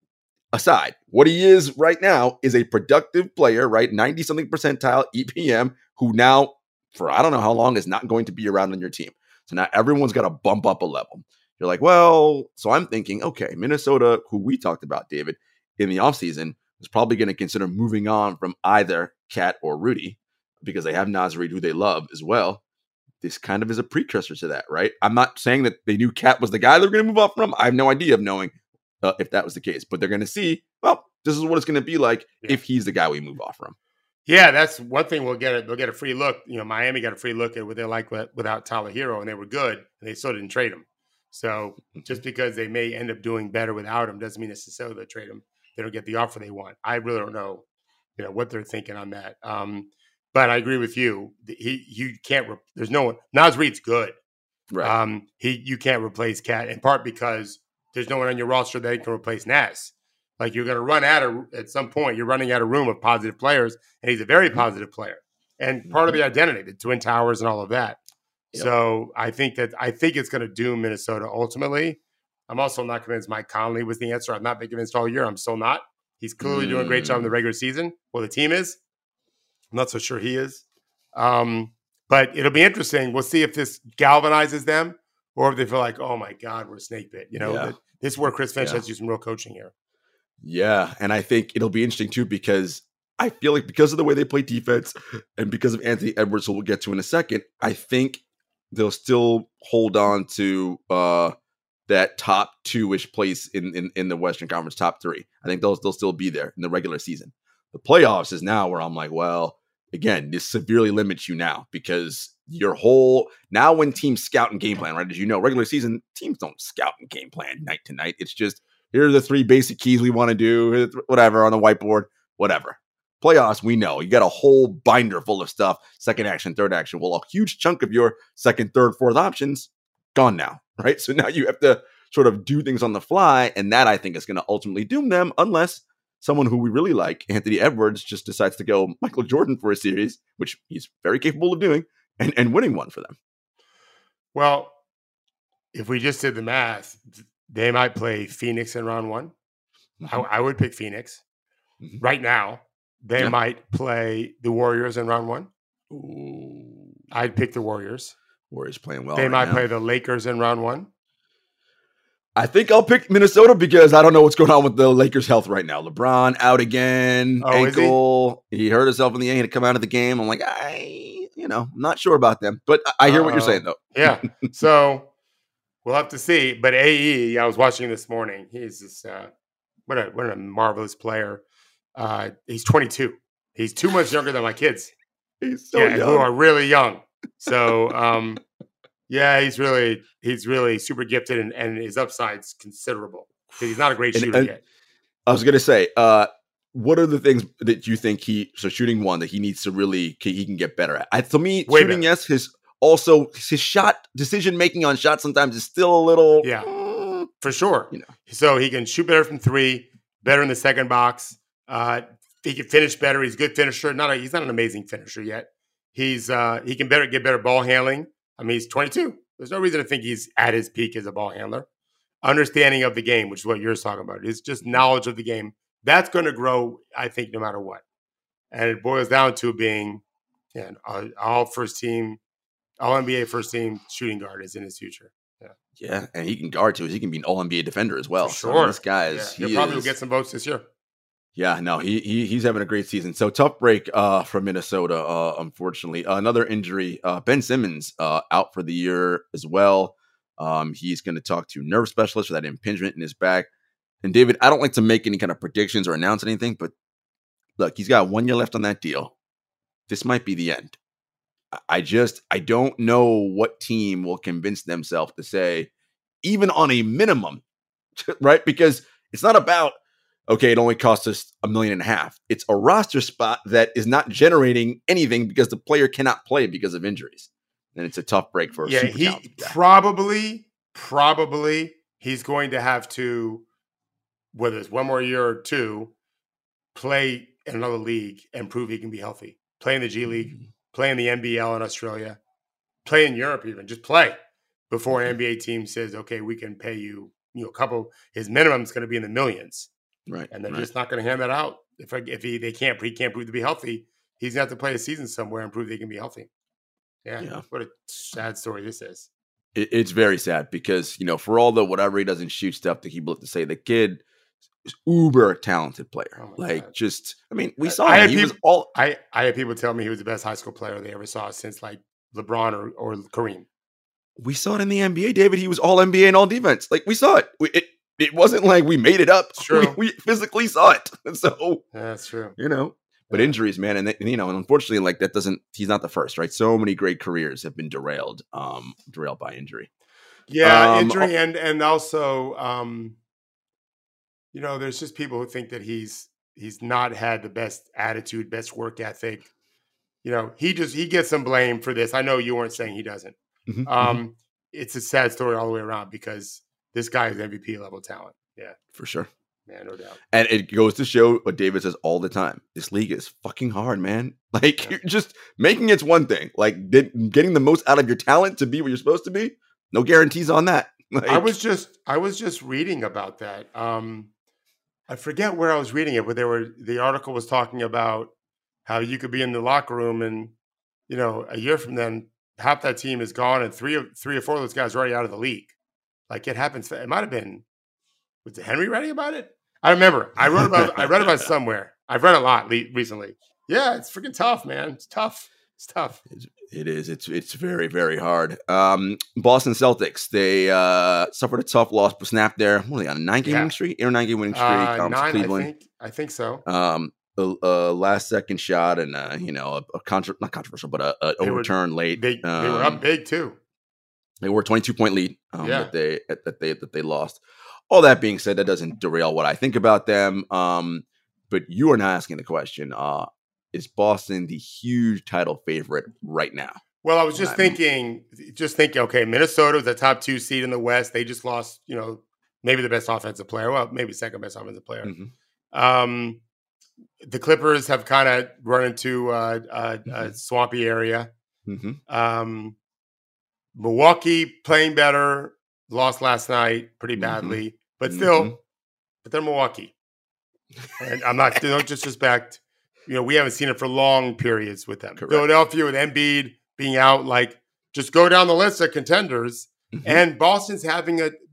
Aside, what he is right now is a productive player, right? ninety-something percentile E P M, who now, for I don't know how long, is not going to be around on your team. So now everyone's got to bump up a level. You're like, well, so I'm thinking, okay, Minnesota, who we talked about, David, in the offseason, is probably going to consider moving on from either Cat or Rudy because they have Naz Reid, who they love as well. This kind of is a precursor to that, right? I'm not saying that they knew Cat was the guy they're going to move off from. I have no idea of knowing Uh, if that was the case, but they're going to see, well, this is what it's going to be like yeah. if he's the guy we move off from. Yeah, that's one thing we'll get. They'll get a free look. You know, Miami got a free look at what they're like without Tyler Hero, and they were good, and they still didn't trade him. So just because they may end up doing better without him doesn't mean necessarily they trade him. They don't get the offer they want. I really don't know, you know, what they're thinking on that. Um, but I agree with you. He, you can't. Re- there's no one. Naz Reid's good. Right. Um, he, you can't replace Cat in part because there's no one on your roster that can replace Naz. Like you're going to run out of, at some point, you're running out of room of positive players, and he's a very positive player. And part of the identity, the Twin Towers and all of that. Yep. So I think that, I think it's going to doom Minnesota ultimately. I'm also not convinced Mike Conley was the answer. I've not been convinced all year. I'm still not. He's clearly mm. doing a great job in the regular season. Well, the team is. I'm not so sure he is. Um, but it'll be interesting. We'll see if this galvanizes them. Or if they feel like, oh, my God, we're snake bit. You know, yeah. this is where Chris Finch yeah. has to do some real coaching here. Yeah, and I think it'll be interesting, too, because I feel like because of the way they play defense and because of Anthony Edwards, who we'll get to in a second, I think they'll still hold on to uh, that top two-ish place in, in, in the Western Conference, top three. I think they'll, they'll still be there in the regular season. The playoffs is now where I'm like, well, again, this severely limits you now because your whole now when teams scout and game plan, right? As you know, regular season teams don't scout and game plan night to night. It's just here are the three basic keys we want to do, whatever on the whiteboard, whatever. Playoffs, we know you got a whole binder full of stuff. Second action, third action. Well, a huge chunk of your second, third, fourth options gone now, right? So now you have to sort of do things on the fly, and that I think is going to ultimately doom them unless someone who we really like, Anthony Edwards, just decides to go Michael Jordan for a series, which he's very capable of doing. And, and winning one for them. Well, if we just did the math, they might play Phoenix in round one. Mm-hmm. I, I would pick Phoenix. Mm-hmm. Right now, they yeah. might play the Warriors in round one. Ooh. I'd pick the Warriors. Warriors playing well. They right might now. play the Lakers in round one. I think I'll pick Minnesota because I don't know what's going on with the Lakers' health right now. LeBron out again, Oh, is ankle. He? he hurt himself in the end to come out of the game. I'm like, I, you know, I'm not sure about them, but I, I hear what you're Uh-oh. saying though. Yeah. So we'll have to see. But A E, I was watching this morning. He's just uh, what a what a marvelous player. Uh, he's twenty-two. He's two months younger than my kids. He's so yeah, young. who are really young. So um, yeah, he's really he's really super gifted, and, and his upside's considerable. He's not a great And- shooter and- yet. I was gonna say, uh, what are the things that you think he so shooting one that he needs to really he can get better at? I, to me, Way shooting, better. yes, his also his shot decision making on shots sometimes is still a little Yeah. mm, For sure. You know. So he can shoot better from three, better in the second box. Uh, he can finish better. He's a good finisher. Not a, he's not an amazing finisher yet. He's uh, he can better get better ball handling. I mean, he's twenty-two. There's no reason to think he's at his peak as a ball handler. Understanding of the game, which is what you're talking about, is just knowledge of the game. That's going to grow, I think, no matter what. And it boils down to being yeah, all, all first team, all N B A first team shooting guard is in his future. yeah, and he can guard too. He can be an All N B A defender as well. For So, sure. this guy Yeah, is he'll he probably is, will get some votes this year. Yeah, no, he, he he's having a great season. So tough break uh, from Minnesota, uh, unfortunately. Uh, another injury, uh, Ben Simmons uh, out for the year as well. Um, he's going to talk to nerve specialist for that impingement in his back. And David, I don't like to make any kind of predictions or announce anything, but look, he's got one year left on that deal. This might be the end. I- I just, I don't know what team will convince themselves to say, even on a minimum, right? Because it's not about, okay, it only costs us a million and a half. It's a roster spot that is not generating anything because the player cannot play because of injuries. And it's a tough break for a Yeah, super he talented guy. probably, probably he's going to have to, whether it's one more year or two, play in another league and prove he can be healthy. Play in the G League, Mm-hmm. play in the N B L in Australia, play in Europe even. Just play before an N B A team says, okay, we can pay you, you know, a couple, his minimum is going to be in the millions. Right. And they're right. just not going to hand that out. If if he they can't he can't prove to be healthy, he's going to have to play a season somewhere and prove they can be healthy. Yeah, Yeah. what a sad story this is. It, it's very sad because, you know, for all the whatever he doesn't shoot stuff that people have to say, the kid is uber talented player. Oh my like God. just, I mean, we I- saw I him. had He was peop- all, I, I had people tell me he was the best high school player they ever saw since like LeBron or, or Kareem. we saw it in the N B A, David. He was all N B A and all defense. Like we saw it. We, it, it wasn't like we made it up. It's true. We, we physically saw it. So, Yeah, that's true. you know, but Yeah. injuries, man. And, they, you know, and unfortunately, like that doesn't, he's not the first, right? So many great careers have been derailed, um, derailed by injury. Yeah, Um, injury and and also, um, you know, there's just people who think that he's he's not had the best attitude, best work ethic. You know, he just he gets some blame for this. I know you weren't saying he doesn't. Mhm, Um, it's a sad story all the way around because this guy is M V P level talent. Yeah, for sure. man, no doubt. And it goes to show what David says all the time. This league is fucking hard, man. Like, Yeah. you're just making it's one thing. Like, did, getting the most out of your talent to be what you're supposed to be, no guarantees on that. Like, I was just I was just reading about that. Um, I forget where I was reading it, but there were the article was talking about how you could be in the locker room and you know a year from then half that team is gone and three of three or four of those guys are already out of the league. Like it happens. It might have been was it Henry writing about it? I remember. I wrote about I read about it somewhere. I've read a lot le- recently. Yeah, it's freaking tough, man. It's tough. It's tough. It's, it is. It's it's very, very hard. Um, Boston Celtics, they uh, suffered a tough loss, but snapped there. What are they on a nine-game Yeah. winning streak? Eight or nine-game winning streak. Uh, um, nine, I Cleveland. think. I think so. Um, a, a last-second shot and uh, you know a, a contra- not controversial, but a, a They were- overturn late. They, they were Um, up big too. They were a twenty-two point lead um, Yeah. that they that they that they lost. All that being said, that doesn't derail what I think about them. Um, but you are not asking the question: uh, is Boston the huge title favorite right now? Well, I was just I'm- thinking, just thinking. Okay, Minnesota was the top two seed in the West. They just lost, you know, maybe the best offensive player. Well, maybe second best offensive player. Mhm. Um, the Clippers have kind of run into uh, a, a Mhm. swampy area. Mhm. Um, Milwaukee playing better, lost last night pretty Mhm. badly, but still, Mhm. but they're Milwaukee. And I'm not, don't disrespect. You know, we haven't seen it for long periods with them. Correct. Philadelphia with Embiid being out, like just go down the list of contenders. Mhm. And Boston's having a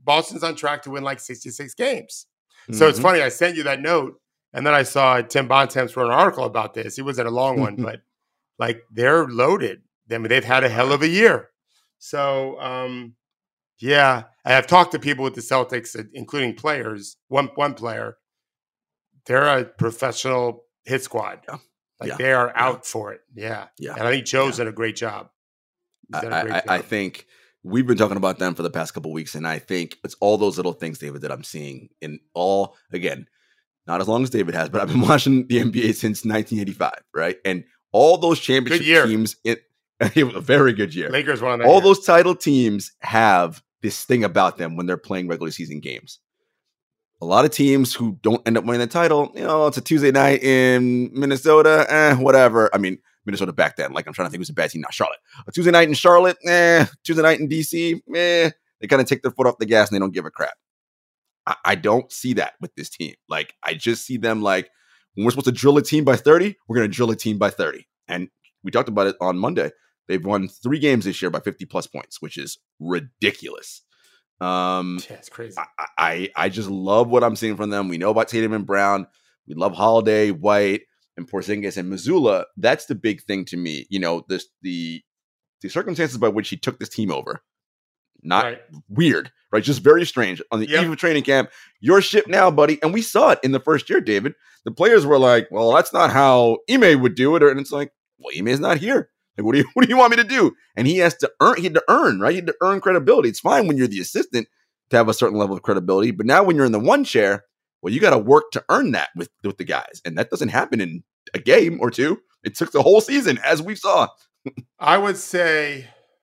Boston's on track to win like sixty-six games. So Mhm. it's funny. I sent you that note, and then I saw Tim Bontemps wrote an article about this. He wasn't a long one, but like they're loaded. I mean, they've had a hell of a year. So, um, yeah, I have talked to people with the Celtics, including players. One one player, they're a professional hit squad. Yeah. Like Yeah. they are Yeah. out for it. Yeah, Yeah. And I think Joe's Yeah. done a great job. He's done a I, great I, job. I think we've been talking about them for the past couple of weeks, and I think it's all those little things, David, that I'm seeing in all, again, not as long as David has, but I've been watching the N B A since nineteen eighty-five, right? And all those championship Good year. teams, it, it was a very good year. Lakers won that All year. those title teams have this thing about them when they're playing regular season games. A lot of teams who don't end up winning the title, you know, it's a Tuesday night in Minnesota, eh, whatever. I mean, Minnesota back then, like I'm trying to think it was a bad team, not Charlotte. A Tuesday night in Charlotte, eh, Tuesday night in D C, eh, they kind of take their foot off the gas and they don't give a crap. I, I don't see that with this team. Like, I just see them like, when we're supposed to drill a team by thirty, we're going to drill a team by thirty. And we talked about it on Monday. They've won three games this year by fifty plus points, which is ridiculous. Um, Yeah, it's crazy. I, I I just love what I'm seeing from them. We know about Tatum and Brown. We love Holiday, White, and Porzingis and Missoula. That's the big thing to me. You know, this the the circumstances by which he took this team over. Not Right. weird, right? Just very strange. On the Yep. eve of training camp, your ship now, buddy. And we saw it in the first year, David. The players were like, well, that's not how Ime would do it. And it's like, well, Ime's not here. Like, what do you what do you want me to do? And he has to earn, he had to earn, right? He had to earn credibility. It's fine when you're the assistant to have a certain level of credibility. But now when you're in the one chair, well, you got to work to earn that with, with the guys. And that doesn't happen in a game or two. It took the whole season, as we saw. I would say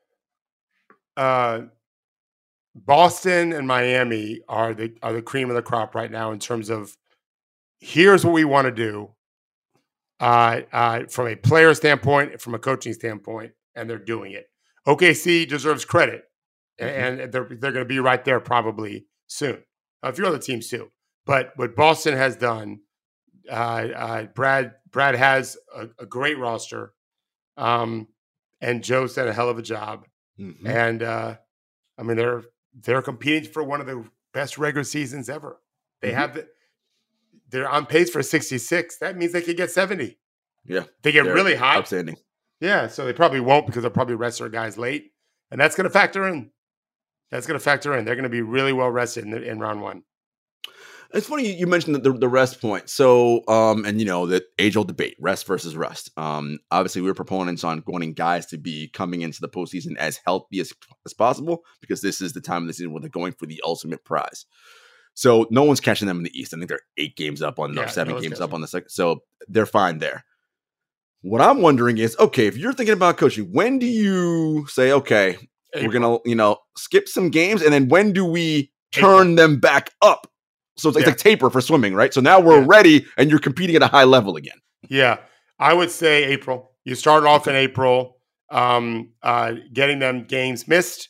uh, Boston and Miami are the are the cream of the crop right now in terms of here's what we want to do uh, uh, from a player standpoint, from a coaching standpoint, and they're doing it. O K C deserves credit, and, and they're they're going to be right there probably soon. A few other teams too, but what Boston has done, uh, uh, Brad Brad has a, a great roster, um, and Joe's done a hell of a job. Mm-hmm. And uh, I mean, they're they're competing for one of the best regular seasons ever. They Mm-hmm. have the, they're on pace for sixty-six. That means they could get seventy. Yeah. They get They're really hot. Outstanding. Yeah, so they probably won't because they'll probably rest their guys late, and that's going to factor in. That's going to factor in. They're going to be really well rested in, in round one. It's funny you mentioned the, the rest point. So, um, and you know, the age-old debate, rest versus rust. Um, obviously, we were proponents on wanting guys to be coming into the postseason as healthy as, as possible because this is the time of the season where they're going for the ultimate prize. So no one's catching them in the East. I think they're eight games up on, Yeah, or seven no one's games catching up on the second. So they're fine there. What I'm wondering is, okay, if you're thinking about coaching, when do you say, okay, we're April. going to, you know, skip some games, and then when do we turn them back up? So it's like, Yeah. like taper for swimming, right? So now we're Yeah. ready, and you're competing at a high level again. Yeah, I would say April. You start off in April, um, uh, getting them games missed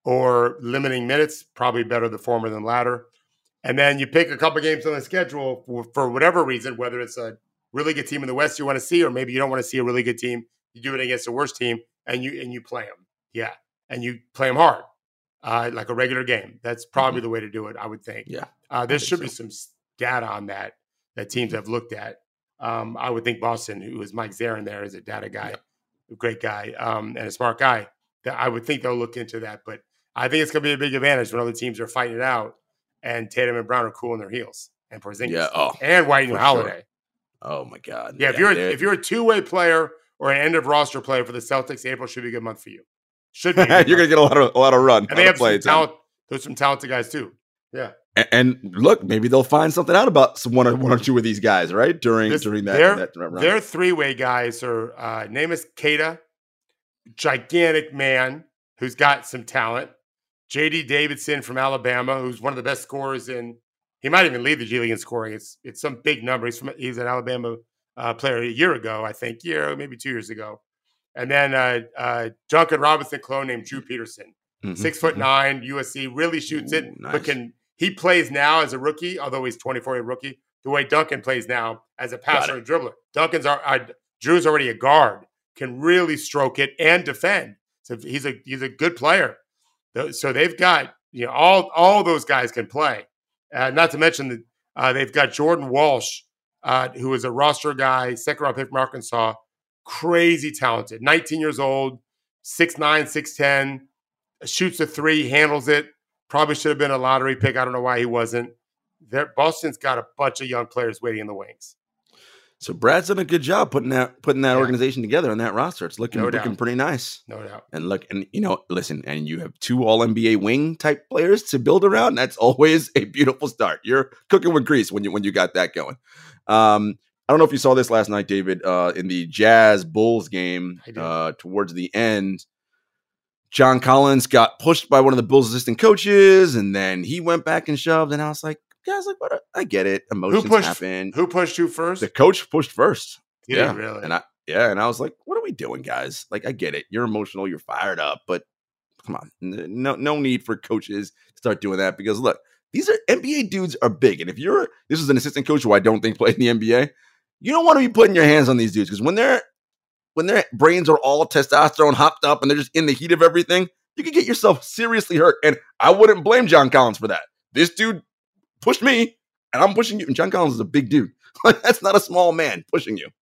or limiting minutes, probably better the former than latter. And then you pick a couple games on the schedule for, for whatever reason, whether it's a really good team in the West you want to see, or maybe you don't want to see a really good team. You do it against the worst team, and you and you play them. Yeah, and you play them hard, uh, like a regular game. That's probably Mhm. the way to do it, I would think. Yeah. Uh, there think should so. be some s- data on that that teams have looked at. Um, I would think Boston, who was Mike Zarin there, is a data guy, a great guy, um, and a smart guy. That I would think they'll look into that. But I think it's going to be a big advantage when other teams are fighting it out, and Tatum and Brown are cooling their heels, and Porzingis, Yeah. Oh, and White and for Holiday. oh my God. Yeah, if you're a, they're- if you're a two way player or an end of roster player for the Celtics, April should be a good month for you. Should be. a good you're gonna month. get a lot of a lot of run. and they have play some talent. There's some talented guys too. Yeah. And, and look, maybe they'll find something out about some one or one or two of these guys, right? During This- during that, their, that round. their three-way guys are uh, Namus Keita, gigantic man who's got some talent. J D Davidson from Alabama, who's one of the best scorers in. He might even lead the G League in scoring. It's it's some big number. He's from he's an Alabama uh, player a year ago, I think, year maybe two years ago. And then uh, uh, Duncan Robinson clone named Drew Peterson, Mhm, six foot mhm. nine, U S C, really shoots it, Ooh, nice. but can he plays now as a rookie, although he's twenty-four year rookie. The way Duncan plays now as a passer and dribbler, Duncan's our, uh, Drew's already a guard, can really stroke it and defend. So he's a he's a good player. So they've got You know, all all those guys can play. Uh, not to mention that uh, they've got Jordan Walsh, uh, who is a roster guy, second round pick from Arkansas, crazy talented, nineteen years old, six nine, six ten, shoots a three, handles it. Probably should have been a lottery pick. I don't know why he wasn't. There, Boston's got a bunch of young players waiting in the wings. So Brad's done a good job putting that putting that Yeah. organization together on that roster. It's looking No looking doubt. pretty nice. No doubt. And look, and you know, listen, and you have two All N B A wing type players to build around. That's always a beautiful start. You're cooking with grease when you when you got that going. Um, I don't know if you saw this last night, David, uh, in the Jazz Bulls game. I did. Uh, towards the end, John Collins got pushed by one of the Bulls assistant coaches, and then he went back and shoved. And I was like, guys, like, what? A, I get it. Emotions Who pushed? happen. Who pushed you first? The coach pushed first. Did yeah, he really? and I yeah, and I was like, "What are we doing, guys? Like, I get it. You're emotional. You're fired up, but come on, N- no, no need for coaches to start doing that because look, these are N B A dudes are big, and if you're this is an assistant coach who I don't think played in the N B A, you don't want to be putting your hands on these dudes because when they're when their brains are all testosterone hopped up and they're just in the heat of everything, you can get yourself seriously hurt. And I wouldn't blame John Collins for that. This dude pushed me, and I'm pushing you. And John Collins is a big dude. That's not a small man pushing you.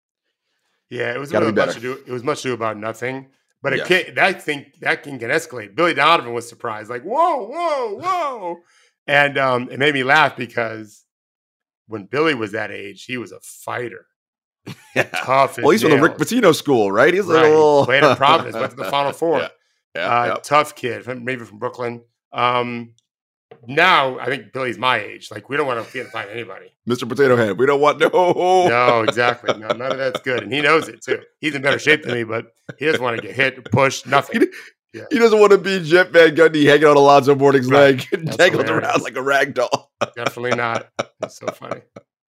Yeah, it was Gotta really be much better. to do. It was much to do about nothing. But it Yeah. can that thing that can get escalate. Billy Donovan was surprised, like whoa, whoa, whoa, and um, it made me laugh because when Billy was that age, he was a fighter, Yeah. tough. As Well, he's from the Rick nails. Pitino school, right? He's Right. a little Played at Providence, went to the Final Four. Yeah. Yeah, uh, yeah. Tough kid, from, maybe from Brooklyn. Um, now I think Billy's my age. Like we don't want to be able to find anybody. Mister Potato Head. We don't want no. No, exactly. No, none of that's good, and he knows it too. He's in better shape than me, but he doesn't want to get hit, pushed, nothing. Yeah. He doesn't want to be Jet Van Gundy hanging on Alonzo Mourning's Right. leg and That's tangled hilarious. around like a rag doll. Definitely not. It's so funny.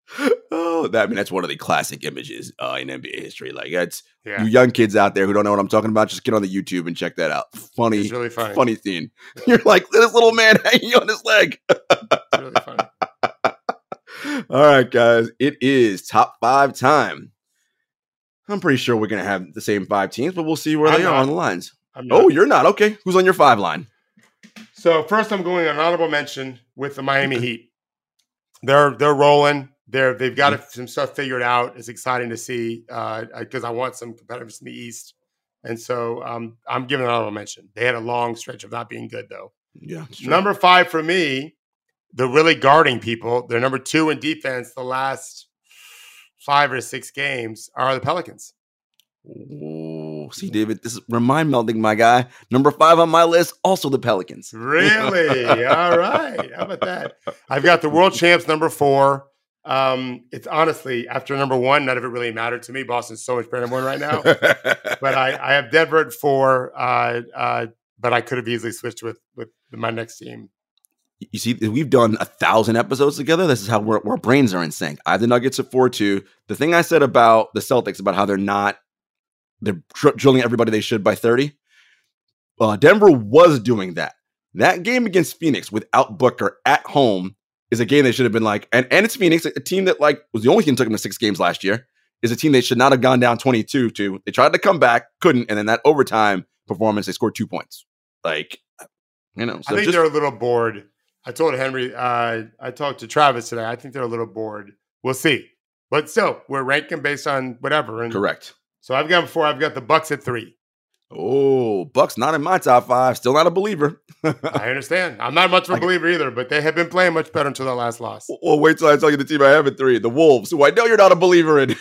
Oh, that I mean that's one of the classic images uh, in N B A history. Like that's Yeah, you young kids out there who don't know what I'm talking about. Just get on the YouTube and check that out. Funny, it's really funny. funny scene. You're like this little man hanging on his leg. It's really funny. All right, guys, it is top five time. I'm pretty sure we're gonna have the same five teams, but we'll see where I'm they are not. on the lines. I'm not- Oh, you're not okay. Who's on your five line? So first, I'm going an honorable mention with the Miami Heat. They're they're rolling. They're they've got Mm-hmm. some stuff figured out. It's exciting to see because I want some competitors in the East, and so um, I'm giving an honorable mention. They had a long stretch of not being good though. Yeah, it's true. Number five for me, they're really guarding people. They're number two in defense. The last five or six games are the Pelicans. Ooh, see, David, this is remind melding, my guy. Number five on my list, also the Pelicans. Really? All right. How about that? I've got the world champs number four. Um, it's honestly, after number one, none of it really mattered to me. Boston's so much better than one right now. But I, I have Denver at four. Uh, uh, but I could have easily switched with with my next team. You see, we've done a thousand episodes together. This is how we're, our brains are in sync. I have the Nuggets at four two. The thing I said about the Celtics, about how they're not, they're dr- drilling everybody they should by thirty. Uh, Denver was doing that. That game against Phoenix without Booker at home is a game they should have been like, and, and it's Phoenix, a team that like was the only team that took them to six games last year, is a team they should not have gone down twenty-two to. They tried to come back, couldn't, and then that overtime performance, they scored two points. Like, you know, so I think just, they're a little bored. I told Henry, uh, I talked to Travis today. I think they're a little bored. We'll see. But still, we're ranking based on whatever. And correct. so I've got before, I've got the Bucks at three. Oh, Bucks not in my top five. Still not a believer. I understand. I'm not much of a believer either, but they have been playing much better until that last loss. Well, wait till I tell you the team I have at three, the Wolves, who I know you're not a believer in.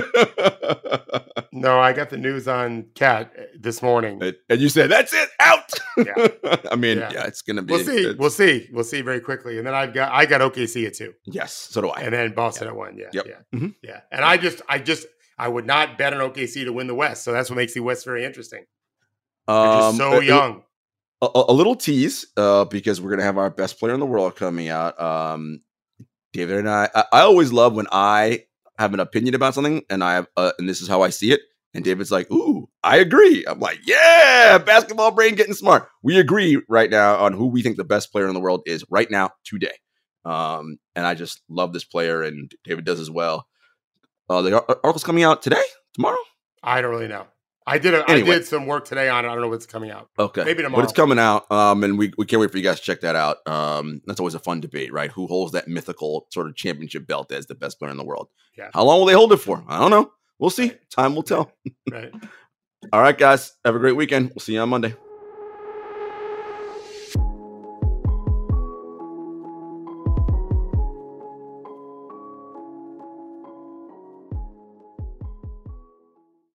No, I got the news on Cat this morning. And you said, that's it, out. Yeah. I mean, Yeah. yeah, it's going to be. We'll see. it's- We'll see. We'll see very quickly. And then I've got I got O K C at two, Yes, so do I. and then Boston at one. Yeah, Yep. yeah, Mhm. yeah. And I just, I just, I would not bet on O K C to win the West. So that's what makes the West very interesting. They're just Um, so a- young. A, a, a little tease, uh, because we're going to have our best player in the world coming out. Um, David and I, I, I always love when I have an opinion about something, and I have, uh, and this is how I see it. And David's like, "Ooh, I agree." I'm like, "Yeah, basketball brain getting smart." We agree right now on who we think the best player in the world is right now, today. Um, and I just love this player, and David does as well. Uh, the ar- article's coming out today, tomorrow. I don't really know. I did. A, Anyway. I did some work today on it. I don't know what's coming out. Okay. Maybe tomorrow. But it's coming out, um, and we, we can't wait for you guys to check that out. Um, that's always a fun debate, right? Who holds that mythical sort of championship belt as the best player in the world? Yeah. How long will they hold it for? I don't know. We'll see. Time will tell. Right. All right, guys. Have a great weekend. We'll see you on Monday.